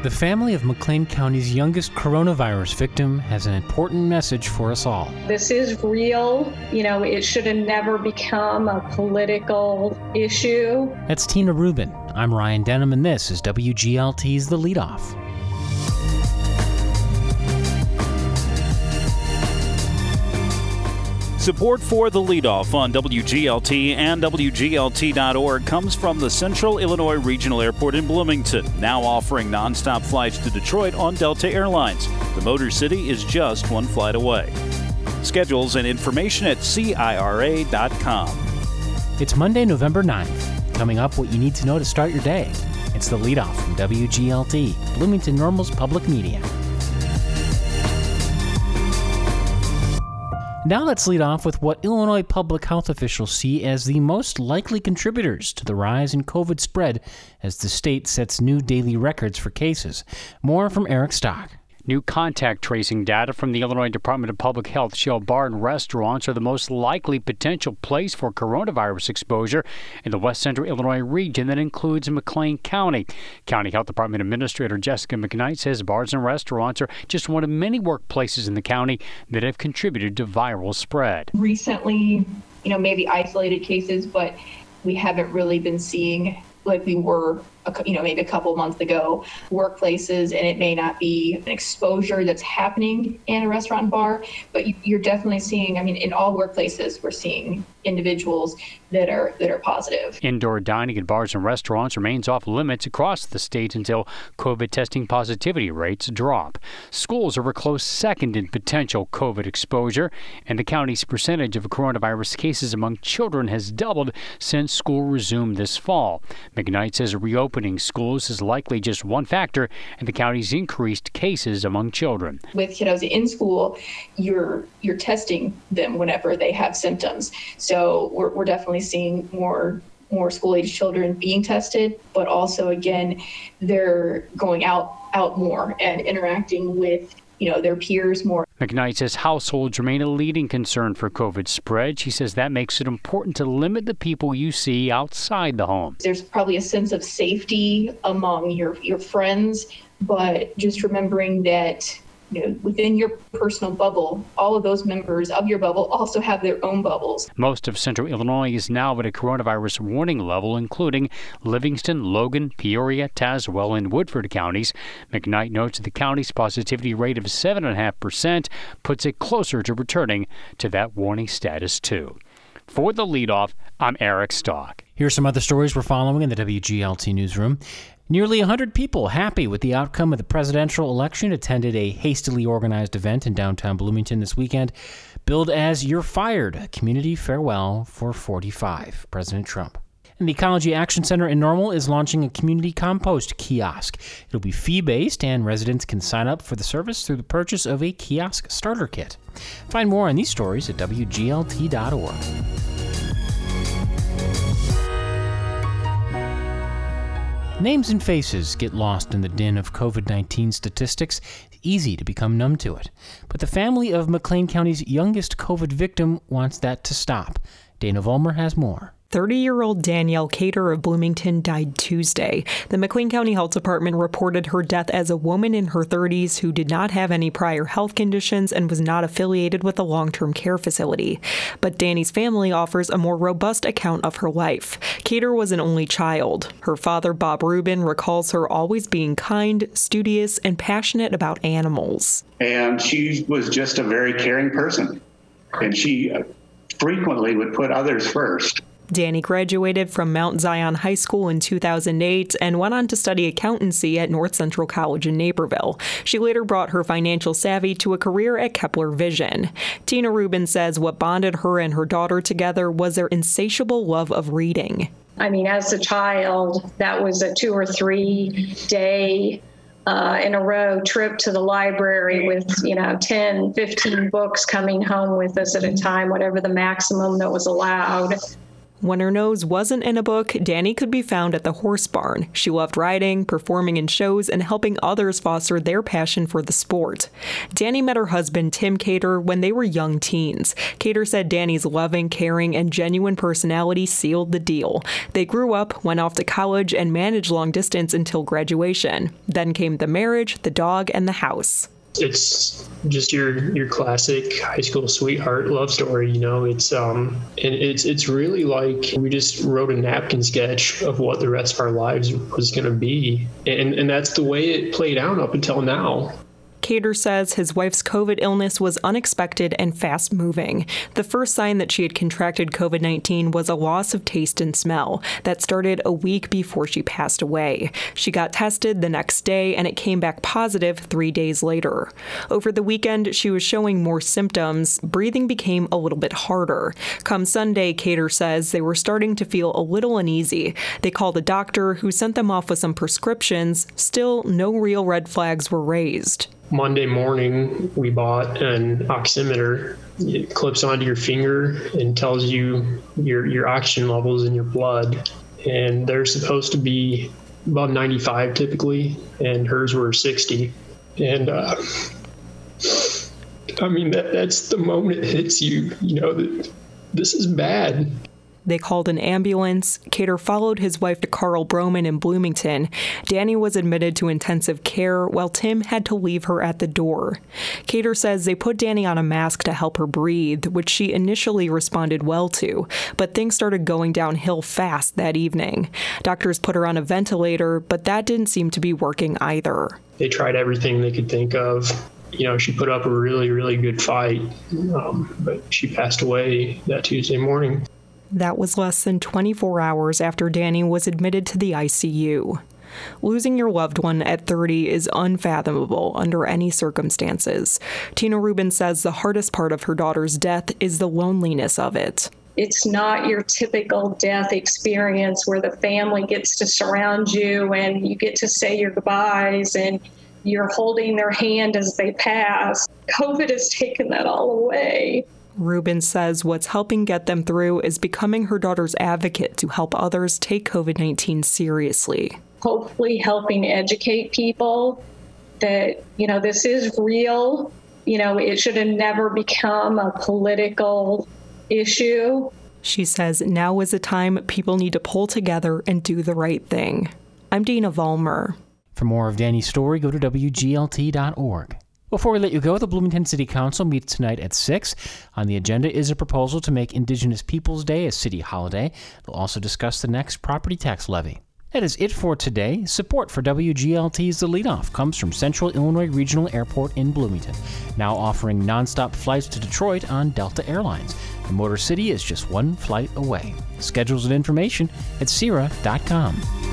The family of McLean County's youngest coronavirus victim has an important message for us all. This is real. It should have never become a political issue. That's Tina Rubin. I'm Ryan Denham, and this is WGLT's The Leadoff. Support for The Leadoff on WGLT and WGLT.org comes from the Central Illinois Regional Airport in Bloomington, now offering nonstop flights to Detroit on Delta Airlines. The Motor City is just one flight away. Schedules and information at CIRA.com. It's Monday, November 9th. Coming up, what you need to know to start your day. It's The Leadoff from WGLT, Bloomington Normal's public media. Now let's lead off with what Illinois public health officials see as the most likely contributors to the rise in COVID spread as the state sets new daily records for cases. More from Eric Stock. New contact tracing data from the Illinois Department of Public Health show bar and restaurants are the most likely potential place for coronavirus exposure in the West Central Illinois region that includes McLean County. County Health Department Administrator Jessica McKnight says bars and restaurants are just one of many workplaces in the county that have contributed to viral spread. Recently, maybe isolated cases, but we haven't really been seeing like we were, maybe a couple months ago, workplaces, and it may not be an exposure that's happening in a restaurant and bar, but you're definitely seeing, in all workplaces, we're seeing individuals that are positive. Indoor dining at bars and restaurants remains off limits across the state until COVID testing positivity rates drop. Schools are a close second in potential COVID exposure, and the county's percentage of coronavirus cases among children has doubled since school resumed this fall. McKnight says reopening schools is likely just one factor in the county's increased cases among children. With kiddos in school, you're testing them whenever they have symptoms. So we're definitely seeing more school-age children being tested, but also, again, they're going out more and interacting with their peers more. McKnight says households remain a leading concern for COVID spread. She says that makes it important to limit the people you see outside the home. There's probably a sense of safety among your friends, but just remembering that within your personal bubble, all of those members of your bubble also have their own bubbles. Most of Central Illinois is now at a coronavirus warning level, including Livingston, Logan, Peoria, Tazewell, and Woodford counties. McKnight notes the county's positivity rate of 7.5% puts it closer to returning to that warning status, too. For The Leadoff, I'm Eric Stock. Here's some other stories we're following in the WGLT newsroom. Nearly 100 people happy with the outcome of the presidential election attended a hastily organized event in downtown Bloomington this weekend, billed as You're Fired, a community farewell for 45, President Trump. And the Ecology Action Center in Normal is launching a community compost kiosk. It'll be fee-based, and residents can sign up for the service through the purchase of a kiosk starter kit. Find more on these stories at WGLT.org. Names and faces get lost in the din of COVID-19 statistics. It's easy to become numb to it. But the family of McLean County's youngest COVID victim wants that to stop. Dana Vollmer has more. 30-year-old Danielle Cater of Bloomington died Tuesday. The McLean County Health Department reported her death as a woman in her 30s who did not have any prior health conditions and was not affiliated with a long-term care facility. But Danny's family offers a more robust account of her life. Cater was an only child. Her father, Bob Rubin, recalls her always being kind, studious, and passionate about animals. And she was just a very caring person. And she frequently would put others first. Danny graduated from Mount Zion High School in 2008 and went on to study accountancy at North Central College in Naperville. She later brought her financial savvy to a career at Kepler Vision. Tina Rubin says what bonded her and her daughter together was their insatiable love of reading. As a child, that was a 2 or 3 day in a row trip to the library with, 10, 15 books coming home with us at a time, whatever the maximum that was allowed. When her nose wasn't in a book, Dani could be found at the horse barn. She loved riding, performing in shows, and helping others foster their passion for the sport. Dani met her husband, Tim Cater, when they were young teens. Cater said Dani's loving, caring, and genuine personality sealed the deal. They grew up, went off to college, and managed long distance until graduation. Then came the marriage, the dog, and the house. It's just your classic high school sweetheart love story, you know. It's really like we just wrote a napkin sketch of what the rest of our lives was going to be, and that's the way it played out up until now. Cater says his wife's COVID illness was unexpected and fast-moving. The first sign that she had contracted COVID-19 was a loss of taste and smell that started a week before she passed away. She got tested the next day, and it came back positive 3 days later. Over the weekend, she was showing more symptoms. Breathing became a little bit harder. Come Sunday, Cater says they were starting to feel a little uneasy. They called a doctor who sent them off with some prescriptions. Still, no real red flags were raised. Monday morning, we bought an oximeter. It clips onto your finger and tells you your oxygen levels in your blood. And they're supposed to be about 95 typically, and hers were 60. And I mean, that's the moment it hits you, you know, that this is bad. They called an ambulance. Cater followed his wife to Carl Broman in Bloomington. Dani was admitted to intensive care while Tim had to leave her at the door. Cater says they put Dani on a mask to help her breathe, which she initially responded well to, but things started going downhill fast that evening. Doctors put her on a ventilator, but that didn't seem to be working either. They tried everything they could think of. You know, she put up a really, really good fight, but she passed away that Tuesday morning. That was less than 24 hours after Dani was admitted to the ICU. Losing your loved one at 30 is unfathomable under any circumstances. Tina Rubin says the hardest part of her daughter's death is the loneliness of it. It's not your typical death experience where the family gets to surround you and you get to say your goodbyes and you're holding their hand as they pass. COVID has taken that all away. Rubin says what's helping get them through is becoming her daughter's advocate to help others take COVID-19 seriously. Hopefully helping educate people that, you know, this is real. You know, it should have never become a political issue. She says now is a time people need to pull together and do the right thing. I'm Dina Vollmer. For more of Dani's story, go to WGLT.org. Before we let you go, the Bloomington City Council meets tonight at 6. On the agenda is a proposal to make Indigenous Peoples Day a city holiday. They'll also discuss the next property tax levy. That is it for today. Support for WGLT's The Leadoff comes from Central Illinois Regional Airport in Bloomington, now offering nonstop flights to Detroit on Delta Airlines. The Motor City is just one flight away. Schedules and information at CIRA.com.